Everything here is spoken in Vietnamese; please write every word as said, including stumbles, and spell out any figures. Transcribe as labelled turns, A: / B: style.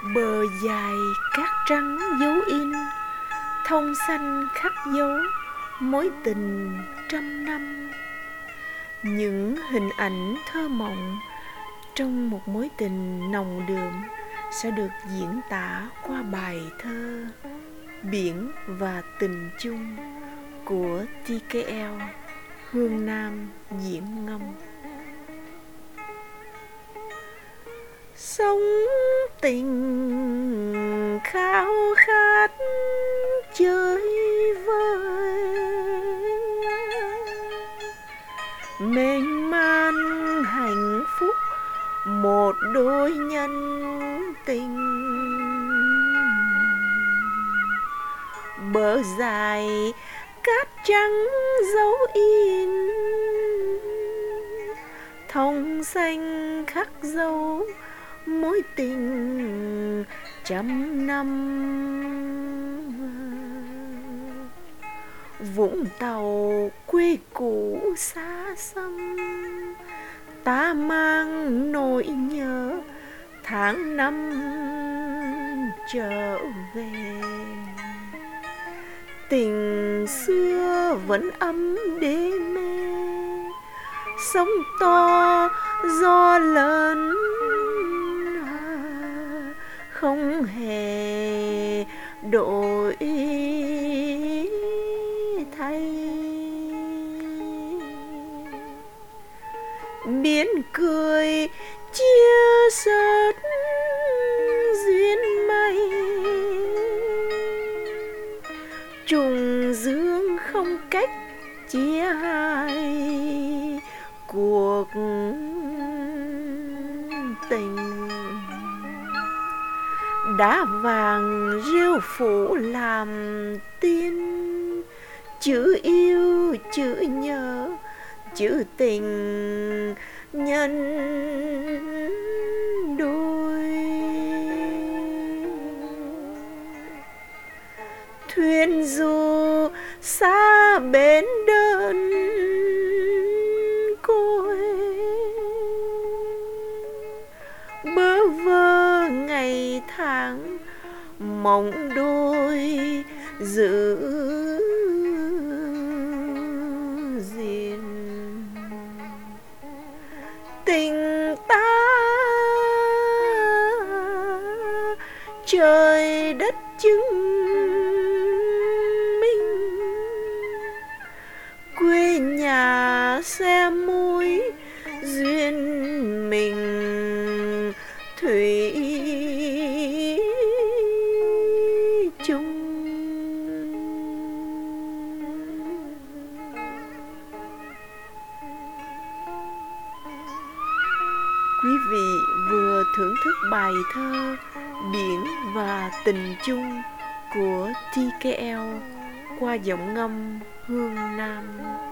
A: Bờ dài cát trắng dấu in, thông xanh khắc dấu mối tình trăm năm. Những hình ảnh thơ mộng trong một mối tình nồng đượm sẽ được diễn tả qua bài thơ Biển và Tình Chung của tê ca lờ Hương Nam diễn ngâm. Sống tình khao khát chơi vơi, mênh man hạnh phúc một đôi nhân tình. Bờ dài cát trắng dấu in, thông xanh khắc dấu mối tình trăm năm. Vũng Tàu quê cũ xa xăm, ta mang nỗi nhớ tháng năm trở về. Tình xưa vẫn ấm đê mê, sóng to gió lớn không hề đổi thay. Biến cười chia sớt duyên mây, trùng dương không cách chia hai cuộc tình. Đá vàng rêu phủ làm tin, chữ yêu chữ nhớ chữ tình nhân đôi. Thuyền dù xa bến đơn côi, bơ vơ ngày tháng mộng đôi giữ gìn. Tình ta trời đất chứng minh, quê nhà xe muối duyên mình thủy chung. Quý vị vừa thưởng thức bài thơ Biển và Tình Chung của tê ca lờ qua giọng ngâm Hương Nam.